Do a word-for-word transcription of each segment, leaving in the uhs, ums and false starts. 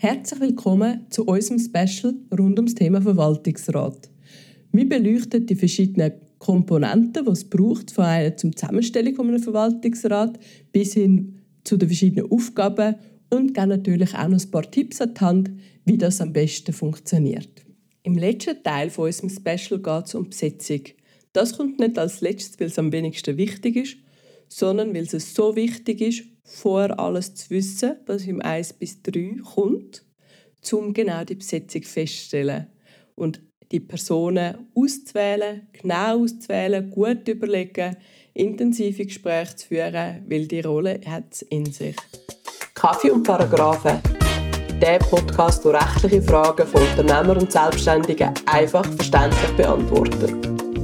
Herzlich willkommen zu unserem Special rund ums Thema Verwaltungsrat. Wir beleuchten die verschiedenen Komponenten, die es braucht, von einer zur Zusammenstellung eines Verwaltungsrats bis hin zu den verschiedenen Aufgaben und geben natürlich auch noch ein paar Tipps an die Hand, wie das am besten funktioniert. Im letzten Teil von unserem Special geht es um die Besetzung. Das kommt nicht als letztes, weil es am wenigsten wichtig ist, sondern weil es so wichtig ist, vorher alles zu wissen, was im eins bis drei kommt, um genau die Besetzung festzustellen und die Personen auszuwählen, genau auszuwählen, gut überlegen, intensive Gespräche zu führen, weil die Rolle hat es in sich. Kaffee und Paragraphen. Der Podcast, der rechtliche Fragen von Unternehmern und Selbstständigen einfach verständlich beantwortet.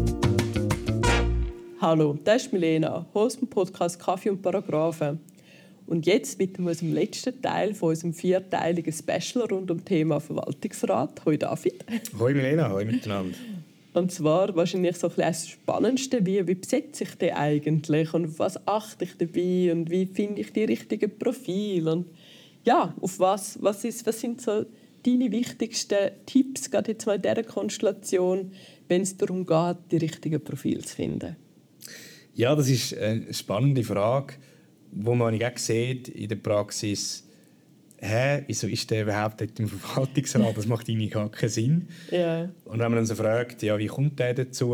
Hallo, das ist Milena, Host im Podcast Kaffee und Paragraphen. Und jetzt mit unserem letzten Teil von unserem vierteiligen Special rund um das Thema Verwaltungsrat. Hoi David. Hoi Milena, hoi miteinander. Und zwar wahrscheinlich so ein bisschen das Spannendste, wie, wie besetze ich den eigentlich und auf was achte ich dabei und wie finde ich die richtigen Profile und ja, auf was, was, ist, was sind so deine wichtigsten Tipps, gerade jetzt mal in dieser Konstellation, wenn es darum geht, die richtigen Profile zu finden? Ja, das ist eine spannende Frage, wo man auch sieht in der Praxis, hä, wieso ist der überhaupt nicht im Verwaltungsrat? Das macht irgendwie gar keinen Sinn. Ja. Und wenn man dann so fragt, ja, wie kommt der dazu?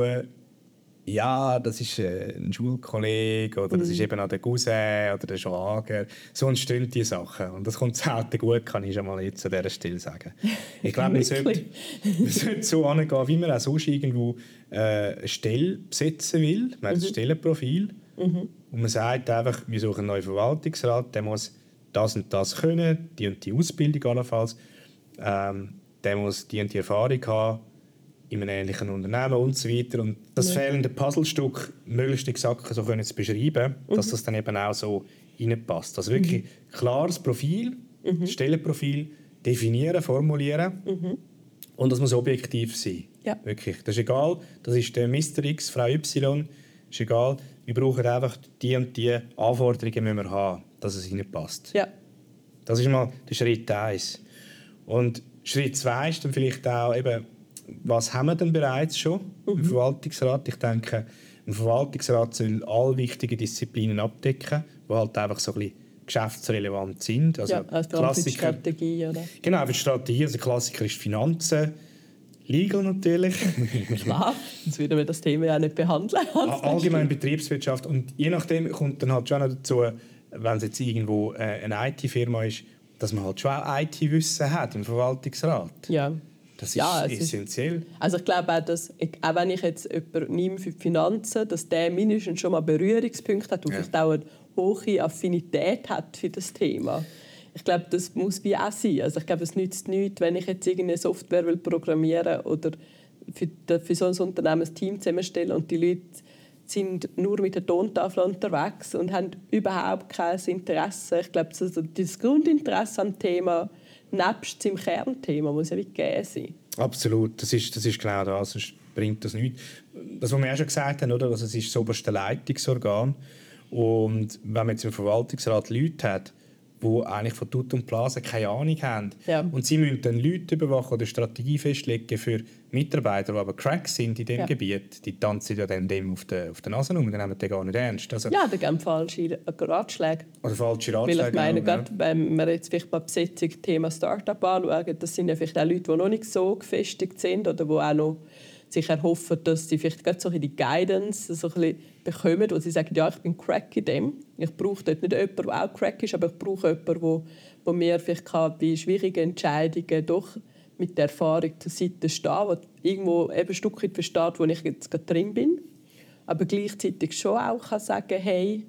Ja, das ist ein Schulkollege oder das ist eben auch der Cousin oder der Schwager. So entstehen diese Sachen. Und das kommt selten gut, kann ich schon mal jetzt an dieser Stelle sagen. Ich glaube, man sollte, man sollte so angehen, wie man auch sonst irgendwo äh, eine Stelle besetzen will. Man hat mhm. ein Stellenprofil. Mhm. Und man sagt einfach, wir suchen einen neuen Verwaltungsrat, der muss das und das können, die und die Ausbildung allenfalls. Ähm, der muss die und die Erfahrung haben in einem ähnlichen Unternehmen und so weiter. Und das ja. fehlende Puzzlestück möglichst exakt so können zu beschreiben, mhm. dass das dann eben auch so reinpasst. Also wirklich mhm. klares Profil, mhm. Stellenprofil definieren, formulieren mhm. und das muss objektiv sein. Ja. Wirklich. Das ist egal, das ist der Mister X, Frau Y, ist egal. Wir brauchen einfach die und die Anforderungen müssen wir haben, dass es reinpasst. Ja. Das ist mal der Schritt eins. Und Schritt zwei ist dann vielleicht auch eben, was haben wir denn bereits schon mhm. im Verwaltungsrat? Ich denke, ein Verwaltungsrat soll alle wichtigen Disziplinen abdecken, die halt einfach so ein bisschen geschäftsrelevant sind. Also ja, also Klassiker, für die Strategie, oder? Genau, für die Strategie. Also Klassiker ist Finanzen, Legal natürlich. Klar, sonst würden wir das Thema ja nicht behandeln. Allgemein Betriebswirtschaft. Und je nachdem kommt dann halt schon noch dazu, wenn es jetzt irgendwo eine I T-Firma ist, dass man halt schon auch I T-Wissen hat im Verwaltungsrat. Ja. Das ist ja, essentiell. Ist, also ich glaube auch, dass, auch wenn ich jetzt jemanden nehme für die Finanzen, dass der mindestens schon mal Berührungspunkte hat und ja. vielleicht auch eine hohe Affinität hat für das Thema. Ich glaube, das muss wie auch sein. Also ich glaube, es nützt nichts, wenn ich jetzt irgendeine Software will programmieren oder für, für so ein Unternehmen ein Team zusammenstellen und die Leute sind nur mit der Tontafel unterwegs und haben überhaupt kein Interesse. Ich glaube, das, das Grundinteresse am Thema nebst seinem Kernthema muss ja wie gegeben sein. Absolut, das ist, das ist genau das, sonst bringt das nichts. Das, was wir ja schon gesagt haben, oder? Also es ist das oberste Leitungsorgan. Und wenn man jetzt im Verwaltungsrat Leute hat, die eigentlich von Tut und Blasen keine Ahnung haben, ja. und sie müssen dann Leute überwachen oder Strategie festlegen für Mitarbeiter, die aber Cracks sind in diesem ja. Gebiet, die tanzen ja dann dem auf der, auf der Nase rum, dann nehmen die gar nicht ernst. Also, ja, die geben falsche Ratschläge. Oder falsche Ratschläge. Weil ich meine, auch, gerade ja. wenn wir jetzt vielleicht bei Besetzung Thema Start-up anschauen, das sind ja vielleicht auch Leute, die noch nicht so gefestigt sind oder die auch noch sich erhoffen, dass sie vielleicht gerade so die Guidance so ein bisschen bekommen, wo sie sagen, ja, ich bin Crack in dem. Ich brauche dort nicht jemanden, der auch Crack ist, aber ich brauche jemanden, der, der mir vielleicht kann bei schwierigen Entscheidungen doch mit der Erfahrung zur Seite stehen, der irgendwo eben ein Stück weit versteht, wo ich jetzt gerade drin bin, aber gleichzeitig schon auch kann sagen, hey,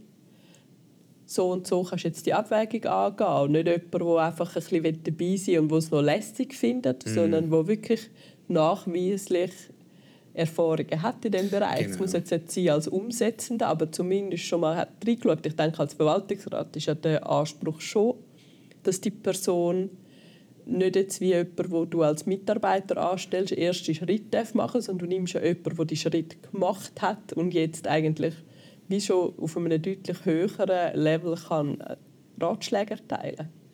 so und so kannst du jetzt die Abwägung angehen. Und nicht jemand, der einfach ein bisschen dabei sein will und es noch lästig findet, mm. sondern der wirklich nachweislich Erfahrungen hat in diesem Bereich. Genau. Es muss jetzt nicht sein als Umsetzender, aber zumindest schon mal hat reingeschaut. Ich denke, als Verwaltungsrat ist ja der Anspruch schon, dass die Person nicht jetzt wie jemand, wo du als Mitarbeiter anstellst, den ersten Schritt machen darf, sondern du nimmst ja jemanden, der diesen Schritt gemacht hat und jetzt eigentlich wie schon auf einem deutlich höheren Level kann Ratschläge erteilen.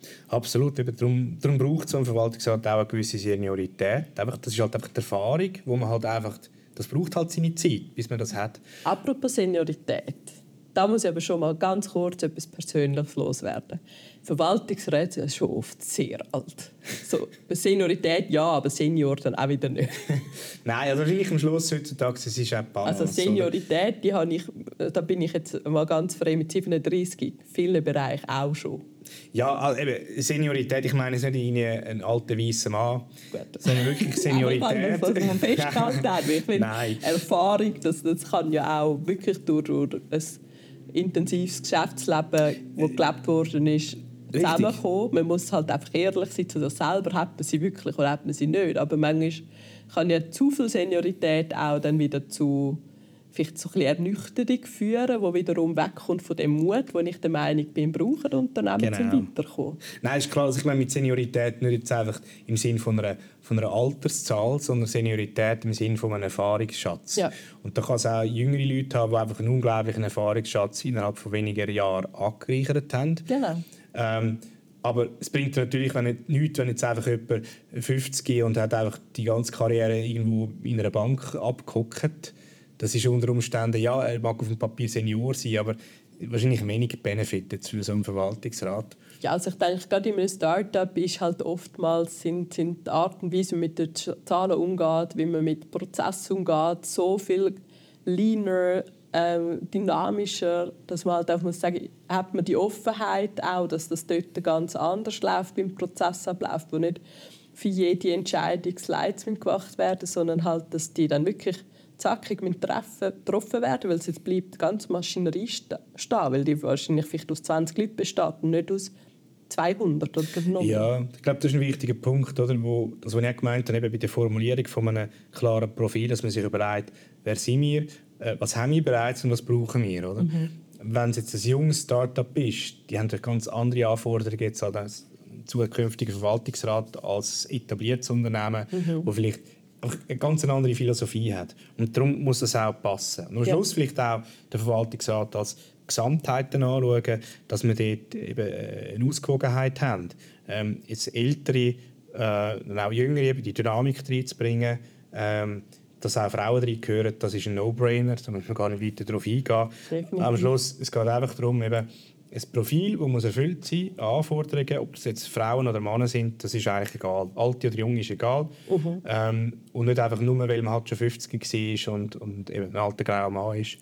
Absolut. Eben darum, darum braucht so ein Verwaltungsrat auch eine gewisse Seniorität. Einfach, das ist halt einfach die Erfahrung, wo man halt einfach, das braucht halt seine Zeit, bis man das hat. Apropos Seniorität. Da muss ich aber schon mal ganz kurz etwas Persönliches loswerden. Verwaltungsräte sind schon oft sehr alt. So, Seniorität ja, aber Senior dann auch wieder nicht. Nein, also wahrscheinlich am Schluss heutzutage, es ist auch Balance. Also Seniorität, die habe ich, da bin ich jetzt mal ganz frei mit siebenunddreißig, in vielen Bereichen auch schon. Ja, also eben, Seniorität, ich meine es nicht in ein alter weißer Mann, Gut. sondern wirklich Seniorität. Aber man festgehalten hat, ich finde, Erfahrung, das, das kann ja auch wirklich durch, durch ein intensives Geschäftsleben, das gelebt worden ist, zusammenkommen. Man muss halt einfach ehrlich sein zu sich selber, hat man sie wirklich oder hat man sie nicht. Aber manchmal kann ja zu viel Seniorität auch dann wieder zu vielleicht so ein bisschen Ernüchterung führen, die wiederum wegkommt von dem Mut, den ich der Meinung bin, brauchen Unternehmen genau. zum Weiterkommen. Nein, ist klar, also ich meine mit Seniorität nicht jetzt einfach im Sinne von einer, von einer Alterszahl, sondern Seniorität im Sinne von einem Erfahrungsschatz. Ja. Und da kann es auch jüngere Leute haben, die einfach einen unglaublichen Erfahrungsschatz innerhalb von weniger Jahren angereichert haben. Genau. Ähm, aber es bringt natürlich wenn nicht, nichts, wenn jetzt einfach jemand fünfzig ist und hat einfach die ganze Karriere irgendwo in einer Bank abgehockt. Das ist unter Umständen, ja, er mag auf dem Papier Senior sein, aber wahrscheinlich weniger Benefit für so einen Verwaltungsrat. Ja, also ich denke, gerade in einem Start-up ist halt oftmals sind, sind die Art und Weise, wie man mit den Zahlen umgeht, wie man mit Prozessen umgeht, so viel leaner, ähm, dynamischer, dass man halt auch muss sagen, hat man die Offenheit auch, dass das dort ganz anders läuft beim Prozessablauf, wo nicht für jede Entscheidung Slides gemacht werden, sondern halt, dass die dann wirklich zackig mit Treffen getroffen werden, weil jetzt bleibt die ganze Maschinerie stehen, weil die wahrscheinlich vielleicht aus zwanzig Leuten besteht und nicht aus zweihundert oder genommen. Ja, ich glaube, das ist ein wichtiger Punkt, oder, wo, das, was ich gemeint habe, eben bei der Formulierung von einem klaren Profil, dass man sich überlegt, wer sind wir, äh, was haben wir bereits und was brauchen wir, oder? Mhm. Wenn es jetzt ein junges Start-up ist, die haben ganz andere Anforderungen jetzt an den zukünftigen Verwaltungsrat als etabliertes Unternehmen, mhm. wo vielleicht eine ganz andere Philosophie hat. Und darum muss das auch passen. Und am Schluss ja. vielleicht auch der Verwaltungsrat als Gesamtheiten anschauen, dass wir dort eben eine Ausgewogenheit haben. Ähm, jetzt Ältere, äh, auch Jüngere, die Dynamik reinzubringen, ähm, dass auch Frauen reingehören, das ist ein No-Brainer, da muss man gar nicht weiter darauf eingehen. Definitiv. Am Schluss es geht einfach darum, eben, ein Profil, das muss erfüllt sein, Anforderungen, ob das jetzt Frauen oder Männer sind, das ist eigentlich egal. Alte oder Jung ist egal. Uh-huh. Ähm, und nicht einfach nur, weil man halt schon fünfzig war und, und eben ein alter grauer Mann ist.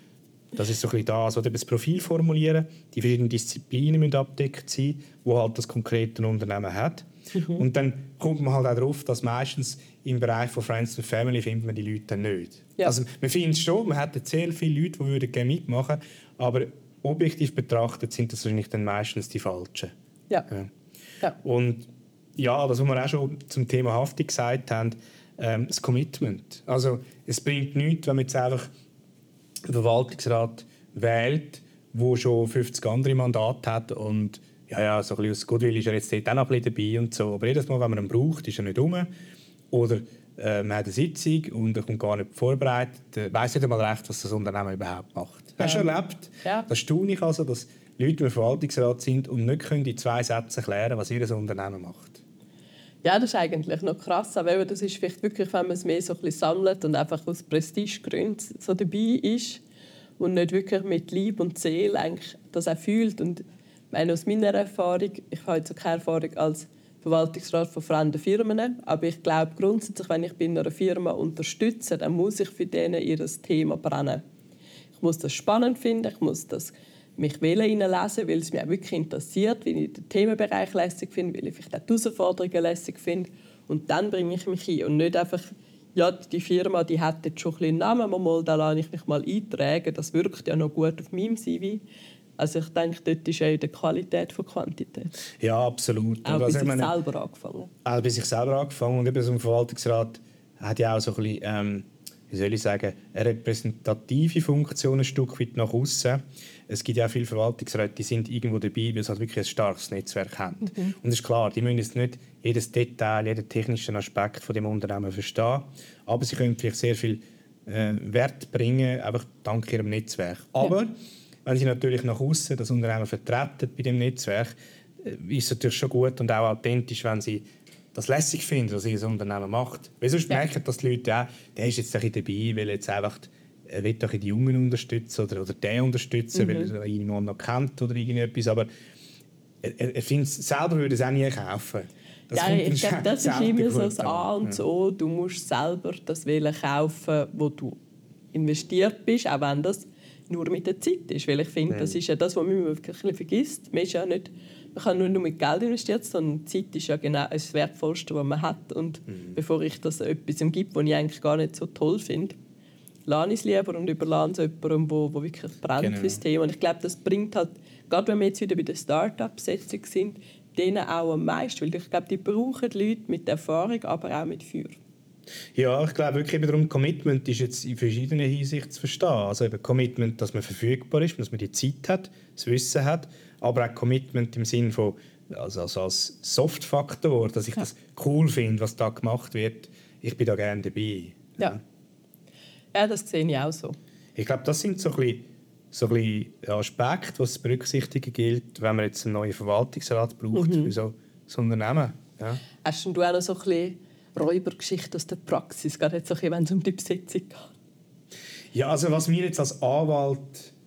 Das ist so ein bisschen das. Oder das Profil formulieren, die verschiedenen Disziplinen müssen abgedeckt sein, die halt das konkrete Unternehmen hat. Uh-huh. Und dann kommt man halt auch darauf, dass meistens im Bereich von Friends and Family findet man die Leute dann nicht. Ja. Also man findet es schon, man hätte sehr viele Leute, die gerne mitmachen würden, aber objektiv betrachtet sind das wahrscheinlich dann meistens die Falschen. Ja. Ja. Ja. Und ja, das, was wir auch schon zum Thema Haftung gesagt haben, ähm, das Commitment. Also es bringt nichts, wenn man jetzt einfach einen Verwaltungsrat wählt, der schon fünfzig andere Mandate hat und ja, ja, so ein bisschen aus Goodwill ist er jetzt dort auch noch ein bisschen dabei und so. Aber jedes Mal, wenn man ihn braucht, ist er nicht rum. Oder äh, man hat eine Sitzung und er kommt gar nicht vorbereitet. Er weiss nicht einmal recht, was das Unternehmen überhaupt macht. Ähm, Hast du erlebt? Ja. Das staune ich also, dass Leute im Verwaltungsrat sind und nicht können in zwei Sätzen erklären, was ihr Unternehmen macht. Ja, das ist eigentlich noch krass. Aber das ist vielleicht wirklich, wenn man es mehr so ein bisschen sammelt und einfach aus Prestigegründen so dabei ist und nicht wirklich mit Leib und Seele eigentlich das auch fühlt. Und ich meine, aus meiner Erfahrung, ich habe jetzt keine Erfahrung als Verwaltungsrat von fremden Firmen, aber ich glaube grundsätzlich, wenn ich bei einer Firma unterstütze, dann muss ich für denen ihr Thema brennen. Ich muss das spannend finden, ich muss das mich reinlesen, weil es mich auch wirklich interessiert, weil ich den Themenbereich lässig finde, weil ich vielleicht auch die Herausforderungen lässig finde. Und dann bringe ich mich ein und nicht einfach, ja, die Firma die hat jetzt schon ein bisschen einen Namen, mal, da lasse ich mich mal eintragen, das wirkt ja noch gut auf meinem C V. Also ich denke, dort ist auch die Qualität von Quantität. Ja, absolut. Auch bei sich selber angefangen. Auch bei sich selber angefangen. Und eben so ein Verwaltungsrat hat ja auch so ein bisschen, ähm, wie soll ich sagen, eine repräsentative Funktion ein Stück weit nach außen. Es gibt ja auch viele Verwaltungsräte, die sind irgendwo dabei, weil sie halt wirklich ein starkes Netzwerk haben. Mhm. Und es ist klar, die müssen jetzt nicht jedes Detail, jeden technischen Aspekt von dem Unternehmen verstehen, aber sie können vielleicht sehr viel äh, Wert bringen, einfach dank ihrem Netzwerk. Aber ja. wenn sie natürlich nach außen das Unternehmen vertreten bei dem Netzwerk, ist es natürlich schon gut und auch authentisch, wenn sie das lässig finden, was ihr Unternehmen macht. Weil sonst ja. merken das die Leute auch, der ist jetzt ein bisschen dabei, weil jetzt einfach er will doch die Jungen unterstützen oder, oder den unterstützen, mhm. weil er jemanden noch kennt oder irgendetwas, aber er, er findet selber würde es auch nie kaufen. Das, ja, ich glaube, das ist immer so das A und das O. Du musst selber das Wählen kaufen, wo du investiert bist, auch wenn das nur mit der Zeit ist. Weil ich finde, ja. das ist ja das, was man wirklich ein bisschen vergisst. Man, ist ja nicht, man kann nicht nur mit Geld investieren, sondern Zeit ist ja genau das Wertvollste, was man hat. Und mhm. bevor ich das etwas gibt, was ich eigentlich gar nicht so toll finde, lasse ich es lieber und überlasse es jemandem, der wirklich brennt genau. für das Thema. Und ich glaube, das bringt halt, gerade wenn wir jetzt wieder bei der Start-up-Setzung sind, denen auch am meisten. Weil ich glaube, die brauchen Leute mit Erfahrung, aber auch mit Feuer. Ja, ich glaube wirklich darum, Commitment ist jetzt in verschiedenen Hinsichten zu verstehen. Also eben Commitment, dass man verfügbar ist, dass man die Zeit hat, das Wissen hat, aber auch Commitment im Sinne von, also, also als Soft-Faktor, dass ich ja. das cool finde, was da gemacht wird. Ich bin da gerne dabei. Ja. Ja, das sehe ich auch so. Ich glaube, das sind so ein bisschen, so ein bisschen Aspekte, die es zu berücksichtigen gilt, wenn man jetzt einen neuen Verwaltungsrat braucht mhm. für so ein Unternehmen. Ja. Hast du auch noch so ein bisschen Räubergeschichte aus der Praxis, gerade jetzt so ein bisschen, wenn es um die Besetzung geht? Ja, also was wir jetzt als Anwalt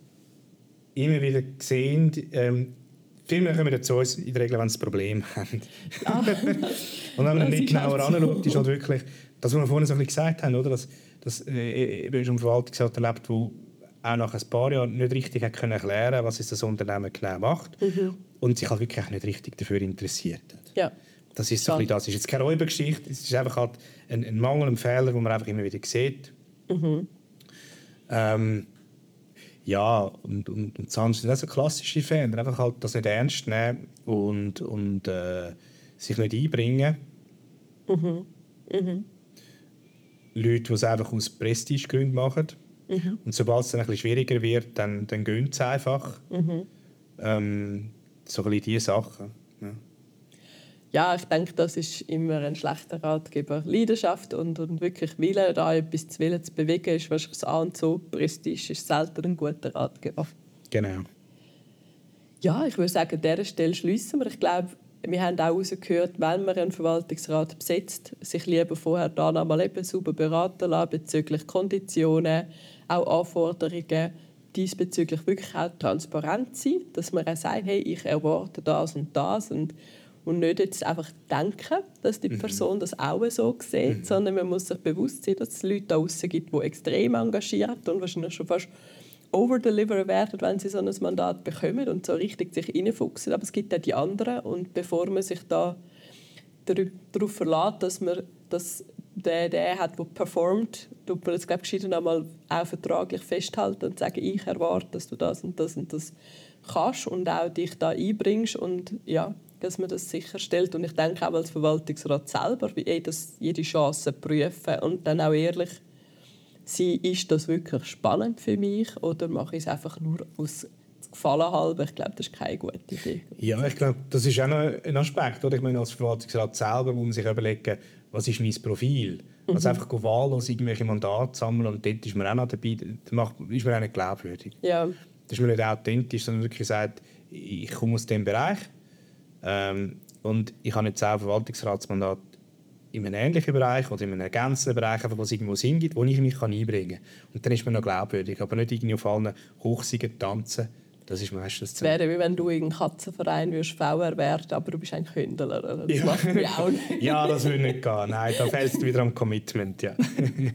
immer wieder sehen, ähm, vielmehr kommen wir zu uns in der Regel, wenn sie ein Problem haben. Ja. Und wenn man nicht genauer halt anschaut, so. ist halt wirklich das, was wir vorhin so ein bisschen gesagt haben, oder? Dass, dass äh, eben ein Verwaltungsrat erlebt, der auch nach ein paar Jahren nicht richtig hat können erklären, was das Unternehmen genau macht mhm. und sich halt wirklich auch nicht richtig dafür interessiert hat. Ja. Das ist so ein bisschen das. Es ist jetzt keine Räubergeschichte, es ist einfach halt ein, ein Mangel, ein Fehler, den man einfach immer wieder sieht. Mhm. Ähm, ja, und, und, und sonst sind das so klassische Fehler. Einfach halt das nicht ernst nehmen und, und äh, sich nicht einbringen. Mhm. Mhm. Leute, die es einfach aus Prestigegründen machen. Mhm. Und sobald es dann ein bisschen schwieriger wird, dann, dann gehen sie einfach. Mhm. Ähm, so ein bisschen diese Sachen. Ja. Ja, ich denke, das ist immer ein schlechter Ratgeber. Leidenschaft und, und wirklich Wille, da etwas zu wollen, zu bewegen, ist wahrscheinlich das A und so. Prestige ist selten ein guter Ratgeber. Genau. Ja, ich würde sagen, an dieser Stelle schliessen wir. Ich glaube, wir haben auch herausgehört, wenn man einen Verwaltungsrat besetzt, sich lieber vorher da noch mal eben sauber beraten lassen bezüglich Konditionen, auch Anforderungen, diesbezüglich wirklich auch transparent sein, dass man auch sagt, hey, ich erwarte das und das und, und nicht jetzt einfach denken, dass die Person das auch so sieht, mhm. sondern man muss sich bewusst sein, dass es Leute da draussen gibt, die extrem engagiert und wahrscheinlich schon fast overdeliveren werden, wenn sie so ein Mandat bekommen und so richtig sich reinfuchsen. Aber es gibt auch die anderen. Und bevor man sich da darauf verlässt, dass man dass der, der hat, der performt, tut man das, glaube ich, gescheiter einmal auch vertraglich festhalten und sagen, ich erwarte, dass du das und das und das kannst und auch dich da einbringst und ja, dass man das sicherstellt. Und ich denke auch als Verwaltungsrat selber, das jede Chance prüfen und dann auch ehrlich sein, ist das wirklich spannend für mich oder mache ich es einfach nur aus Gefallen halber? Ich glaube, das ist keine gute Idee. Ja, ich glaube, das ist auch noch ein Aspekt. Oder? Ich meine, als Verwaltungsrat selber muss man sich überlegen, was ist mein Profil? Mhm. Also einfach wahllos irgendwelche Mandate sammeln und dort ist man auch noch dabei, das ist man auch nicht glaubwürdig. Ja. Das ist man nicht authentisch, sondern wirklich sagt, ich komme aus diesem Bereich ähm, und ich habe jetzt auch ein Verwaltungsratsmandat in einem ähnlichen Bereich oder in einem ergänzenden Bereich, wo es irgendwo Sinn gibt, wo ich mich einbringen kann. Und dann ist man noch glaubwürdig, aber nicht irgendwie auf allen Hochsiegen tanzen. Das ist meistens zu. Es wäre wie wenn du in einem Katzenverein würdest V R werden, aber du bist ein Kündler. Das ja. macht mich auch nicht. Ja, das würde nicht gehen. Nein, da fehlt es wieder am Commitment. Ja.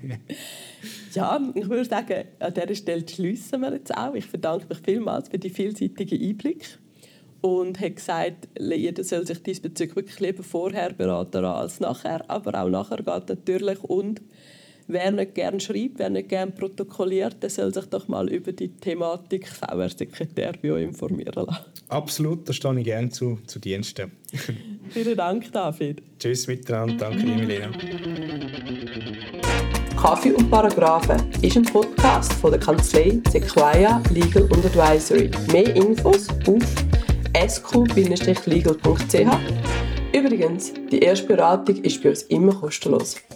Ja, ich würde sagen, an dieser Stelle schliessen wir jetzt auch. Ich bedanke mich vielmals für die vielseitigen Einblicke. Und hat gesagt, jeder soll sich diesbezüglich wirklich lieber vorher beraten als nachher. Aber auch nachher geht natürlich. Und wer nicht gerne schreibt, wer nicht gerne protokolliert, der soll sich doch mal über die Thematik V R-Sekretär bei euch informieren lassen. Absolut, da stehe ich gerne zu, zu Diensten. Vielen Dank, David. Tschüss miteinander, danke dir, Milena. Kaffee und Paragraphen ist ein Podcast von der Kanzlei Sequoia Legal und Advisory. Mehr Infos auf s q Bindestrich legal punkt c h. Übrigens, die erste Beratung ist bei uns immer kostenlos.